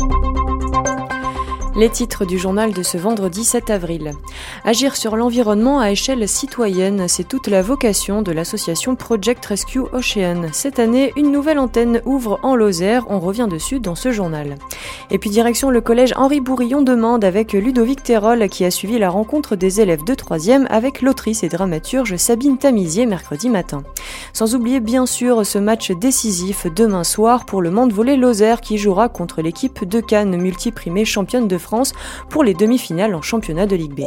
Les titres du journal de ce vendredi 7 avril. Agir sur l'environnement à échelle citoyenne, c'est toute la vocation de l'association Project Rescue Ocean. Cette année, une nouvelle antenne ouvre en Lozère, on revient dessus dans ce journal. Et puis direction le collège Henri Bourillon de Mende avec Ludovic Terol qui a suivi la rencontre des élèves de 3e avec l'autrice et dramaturge Sabine Tamizier mercredi matin. Sans oublier bien sûr ce match décisif demain soir pour le Mende-Volley Lozère qui jouera contre l'équipe de Cannes multiprimée championne de France pour les demi-finales en championnat de Ligue B.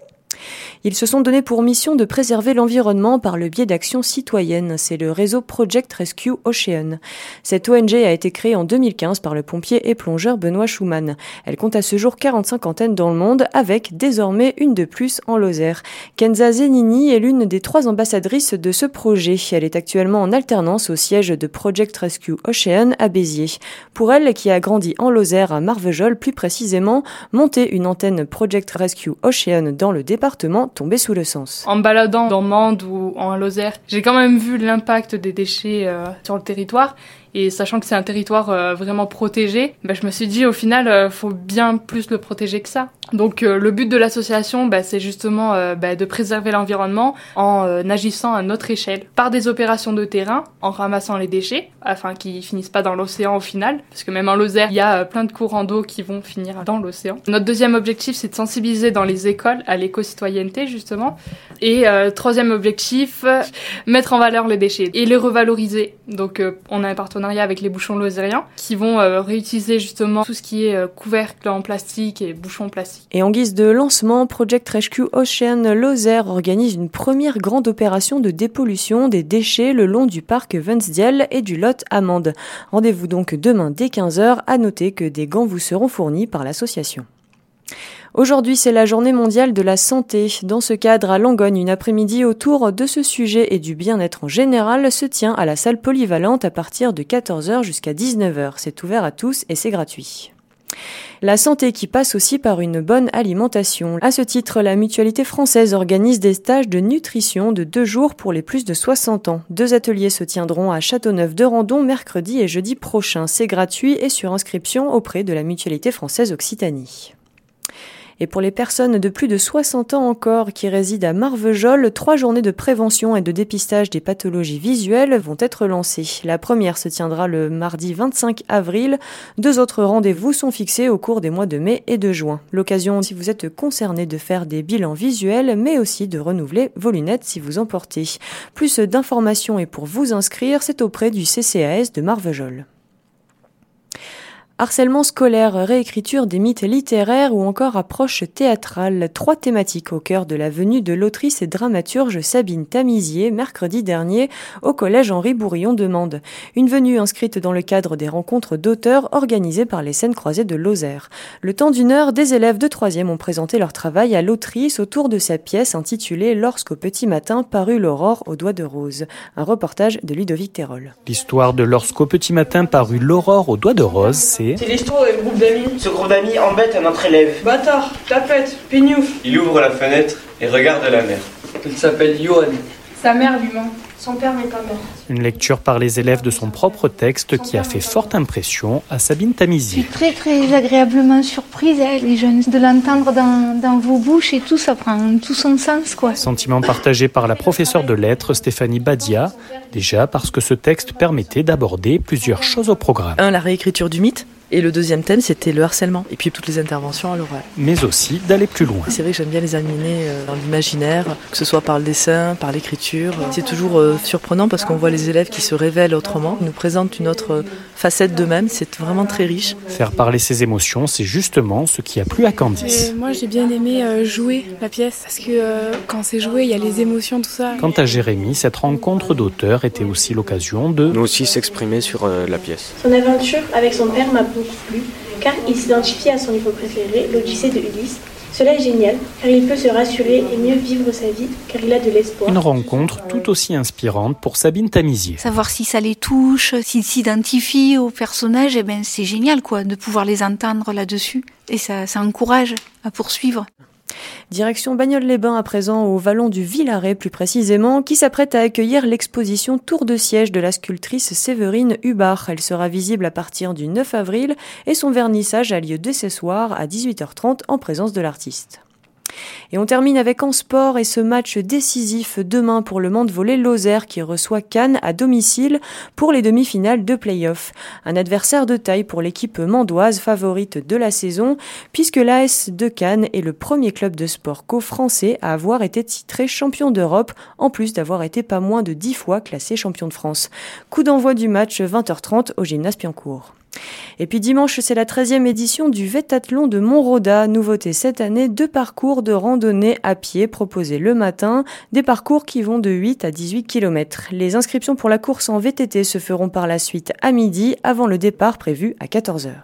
Ils se sont donné pour mission de préserver l'environnement par le biais d'actions citoyennes. C'est le réseau Project Rescue Ocean. Cette ONG a été créée en 2015 par le pompier et plongeur Benoît Schumann. Elle compte à ce jour 45 antennes dans le monde, avec désormais une de plus en Lozère. Kenza Zenini est l'une des 3 ambassadrices de ce projet. Elle est actuellement en alternance au siège de Project Rescue Ocean à Béziers. Pour elle, qui a grandi en Lozère à Marvejols plus précisément, monter une antenne Project Rescue Ocean dans le département tombé sous le sens. En me baladant dans Mende ou en Lozère, j'ai quand même vu l'impact des déchets sur le territoire. Et sachant que c'est un territoire vraiment protégé, je me suis dit au final, faut bien plus le protéger que ça. Donc le but de l'association, c'est justement de préserver l'environnement en agissant à notre échelle par des opérations de terrain, en ramassant les déchets, afin qu'ils finissent pas dans l'océan au final, parce que même en Lozère, il y a plein de courants d'eau qui vont finir dans l'océan. Notre deuxième objectif, c'est de sensibiliser dans les écoles à l'éco-citoyenneté justement. Et troisième objectif, mettre en valeur les déchets et les revaloriser. Donc on a un partenariat avec les bouchons lozériens qui vont réutiliser justement tout ce qui est couvercle en plastique et bouchons plastiques. Et en guise de lancement, Project Rescue Ocean Lozère organise une première grande opération de dépollution des déchets le long du parc Wensdiel et du Lot à Mende. Rendez-vous donc demain dès 15h. À noter que des gants vous seront fournis par l'association. Aujourd'hui, c'est la journée mondiale de la santé. Dans ce cadre, à Langogne, une après-midi autour de ce sujet et du bien-être en général se tient à la salle polyvalente à partir de 14h jusqu'à 19h. C'est ouvert à tous et c'est gratuit. La santé qui passe aussi par une bonne alimentation. À ce titre, la Mutualité française organise des stages de nutrition de 2 jours pour les plus de 60 ans. 2 ateliers se tiendront à Châteauneuf-de-Randon mercredi et jeudi prochain. C'est gratuit et sur inscription auprès de la Mutualité française Occitanie. Et pour les personnes de plus de 60 ans encore qui résident à Marvejols, 3 journées de prévention et de dépistage des pathologies visuelles vont être lancées. La première se tiendra le mardi 25 avril. 2 autres rendez-vous sont fixés au cours des mois de mai et de juin. L'occasion, si vous êtes concerné, de faire des bilans visuels, mais aussi de renouveler vos lunettes si vous en portez. Plus d'informations et pour vous inscrire, c'est auprès du CCAS de Marvejols. Harcèlement scolaire, réécriture des mythes littéraires ou encore approche théâtrale. 3 thématiques au cœur de la venue de l'autrice et dramaturge Sabine Tamizier mercredi dernier au collège Henri Bourillon de Mende. Une venue inscrite dans le cadre des rencontres d'auteurs organisées par les Scènes Croisées de Lozère. Le temps d'une heure, des élèves de 3e ont présenté leur travail à l'autrice autour de sa pièce intitulée « Lorsqu'au petit matin parut l'aurore aux doigts de rose ». Un reportage de Ludovic Terol. L'histoire de Lorsqu'au petit matin parut l'aurore aux doigts de rose, c'est l'histoire d'un groupe d'amis. Ce groupe d'amis embête un autre élève. Bâtard, tapette, pignouf. Il ouvre la fenêtre et regarde la mer. Il s'appelle Johan. Sa mère lui ment. Son père n'est pas mort. Une lecture par les élèves de son propre texte qui a fait forte impression à Sabine Tamizier. Je suis très agréablement surprise, les jeunes, de l'entendre dans vos bouches et tout, ça prend tout son sens, quoi. Sentiment partagé par la professeure de lettres Stéphanie Badia, déjà parce que ce texte permettait d'aborder plusieurs choses au programme. La réécriture du mythe. Et le deuxième thème, c'était le harcèlement. Et puis toutes les interventions à l'oral. Mais aussi d'aller plus loin. C'est vrai que j'aime bien les amener dans l'imaginaire, que ce soit par le dessin, par l'écriture. C'est toujours surprenant parce qu'on voit les élèves qui se révèlent autrement, qui nous présentent une autre facette d'eux-mêmes. C'est vraiment très riche. Faire parler ses émotions, c'est justement ce qui a plu à Candice. Moi, j'ai bien aimé jouer la pièce parce que quand c'est joué, il y a les émotions, tout ça. Quant à Jérémy, cette rencontre d'auteurs était aussi l'occasion de... nous aussi s'exprimer sur la pièce. Son aventure avec son père m'a beaucoup plu, car il s'identifie à son livre préféré, l'Odyssée de Ulysse. Cela est génial, car il peut se rassurer et mieux vivre sa vie, car il a de l'espoir. Une rencontre tout aussi inspirante pour Sabine Tamizier. Savoir si ça les touche, s'ils s'identifient aux personnages, c'est génial, quoi, de pouvoir les entendre là-dessus. Et ça encourage à poursuivre. Direction Bagnoles-les-Bains à présent, au Vallon du Villaret plus précisément, qui s'apprête à accueillir l'exposition Tour de siège de la sculptrice Séverine Hubbard. Elle sera visible à partir du 9 avril et son vernissage a lieu dès ce soir à 18h30 en présence de l'artiste. Et on termine avec en sport et ce match décisif demain pour le Mandvolley Lozère qui reçoit Cannes à domicile pour les demi-finales de play-off. Un adversaire de taille pour l'équipe mandoise favorite de la saison puisque l'AS de Cannes est le premier club de sport co-français à avoir été titré champion d'Europe en plus d'avoir été pas moins de 10 fois classé champion de France. Coup d'envoi du match 20h30 au gymnase Piancourt. Et puis dimanche, c'est la 13e édition du Vétathlon de Montroda. Nouveauté cette année, 2 parcours de randonnée à pied proposés le matin, des parcours qui vont de 8 à 18 km. Les inscriptions pour la course en VTT se feront par la suite à midi avant le départ prévu à 14h.